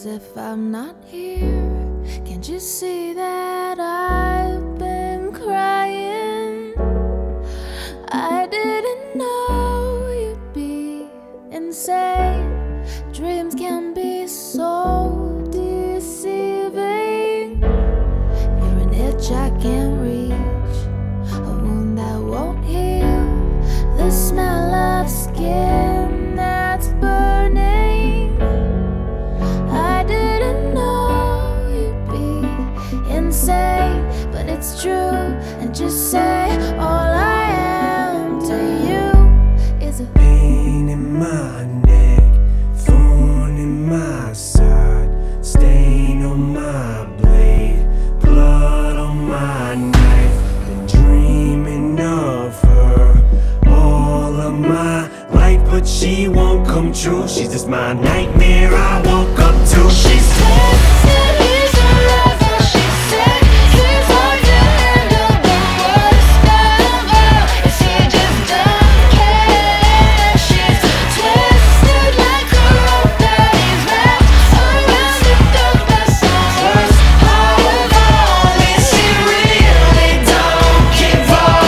as if I'm not here. Can't you see that I've been crying? I didn't know you'd be insane. Dreams can be so deceiving. You're an itch I can't reach, a wound that won't heal, the smell of skin that's burning. I didn't know you'd be insane, but it's true. And just say all I am to you is a pain in my neck, thorn in my side, stain on my blade, blood on my knife. Been dreaming of her all of my life, but she won't come true. She's just my nightmare I woke up to. She's twisted, he's a lover. She's sick, she's hard to handle. The worst of all is he just don't care. She's twisted like a rope that he's wrapped around the dog that sounds worse. Of all is he really don't give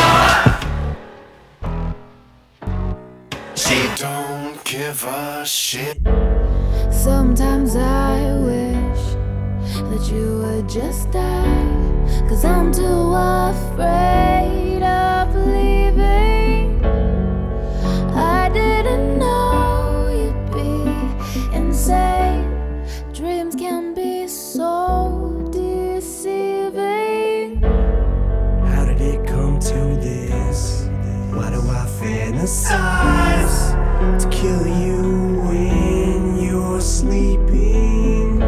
a she don't give a shit. Sometimes I wish that you would just die, 'cause I'm too afraid of leaving. I didn't know you'd be insane. Dreams can be so deceiving. How did it come to this? Why do I fantasize to kill you when you're sleeping?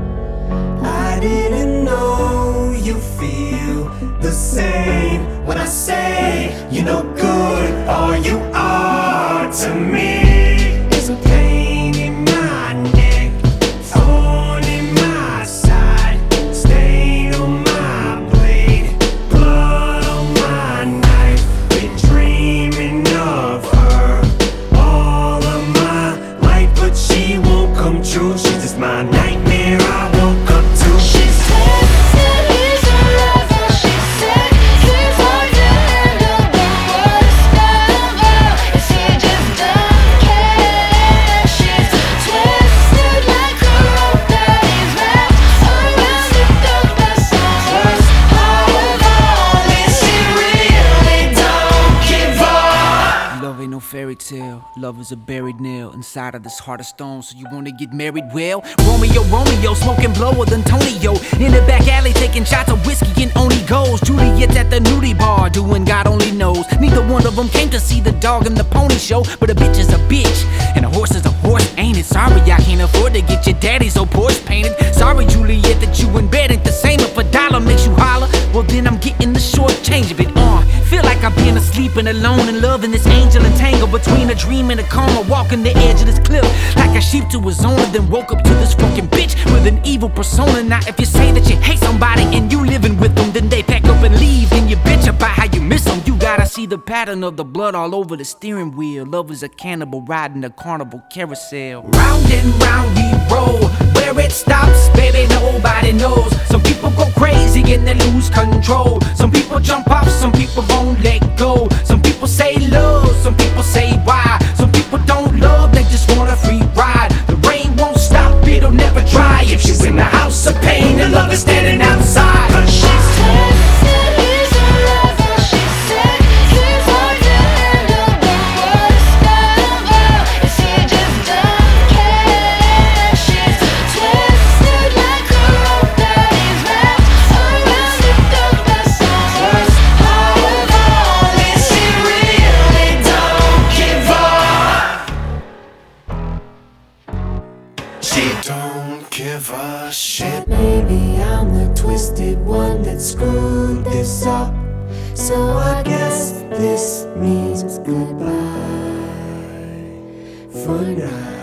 I didn't know you feel the same when I say you're no good. All you are to me is a pain in my neck, thorn in my side, stain on my blade, blood on my knife. Been dreaming of her all of my life, but she won't come true. She's just my nightmare I woke up to. She's twisted, he's a lover. She's sick, she's hard to handle. The worst of all is he just don't care. She's twisted like a rope that he's wrapped around the dog that sounds worse. Of all is he really don't give up. Love ain't no fairy tale, love is a buried nail inside of this heart of stone. So you wanna get married? Well, Romeo, smoking blower than Tonyo. In the back alley taking shots of whiskey and only goes. Juliet's at the nudie bar doing God only knows. Neither one of them came to see the dog and the pony show, but a bitch is a bitch and a horse is a horse, ain't it? Sorry I can't afford to get your daddy's old Porsche painted. Sorry Juliet that you in bed ain't the same. If a dollar makes you holler, well then I'm getting the short change of it. Feel like I've been asleep and alone in love, and this angel entangled between a dream and a coma, walking the edge of this cliff like a sheep to his owner, then woke up to this fucking bitch with an evil persona. Now if you say that you hate somebody and you living with them, then they pack up and leave, then you bitch about how you miss them. You gotta see the pattern of the blood all over the steering wheel. Love is a cannibal riding a carnival carousel. Round and round we roll, where it stops, baby, nobody knows. Some people go crazy and they lose control. Some people jump off, some people won't let go. Some people say love, some people say why. Some people don't love, they just want a free ride. The rain won't stop, it'll never dry. If she's in the house of pain, the love is standing outside. She's twisted, he's a lover. She's sick, she's hard to handle. The worst of all is he just don't care. She's twisted like a rope that he's wrapped around the dog that sounds worse. Of all is he really don't give up. She don't give a shit. Maybe I'm the twisted one that screwed this up, so I guess this means goodbye for now.